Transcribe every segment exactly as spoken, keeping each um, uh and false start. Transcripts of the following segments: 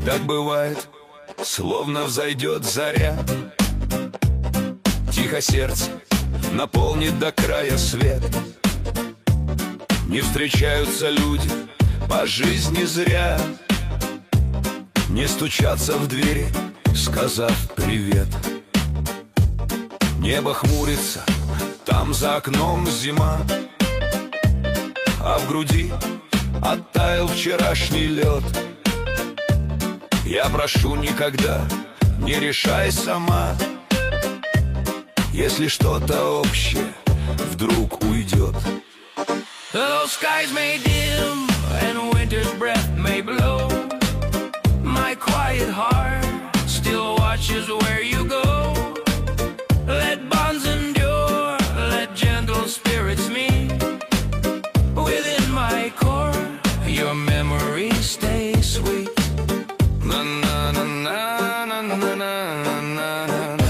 Так бывает, словно взойдет заря. Тихо сердце наполнит до края свет. Не встречаются люди по жизни зря. Не стучатся в двери, сказав привет. Небо хмурится, там за окном зима, а в груди оттаял вчерашний лед. Я прошу, никогда не решай сама, если что-то общее вдруг уйдет. Those skies may dim and winter's breath may blow. My quiet heart still watches where you go. Let bonds endure, let gentle spirits meet. Within my core, your memory stays sweet. Na na na na na na na na na.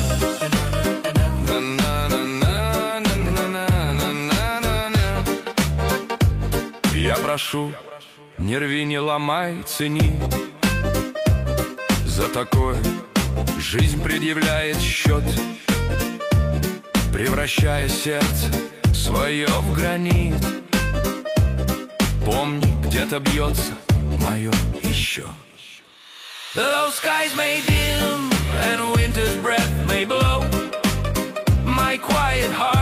Я прошу, не рви, не ломай, цени. За такое жизнь предъявляет счет, превращая сердце свое в гранит. Помни, где-то бьется мое еще. Those skies may dim and winter's breath may blow. My quiet heart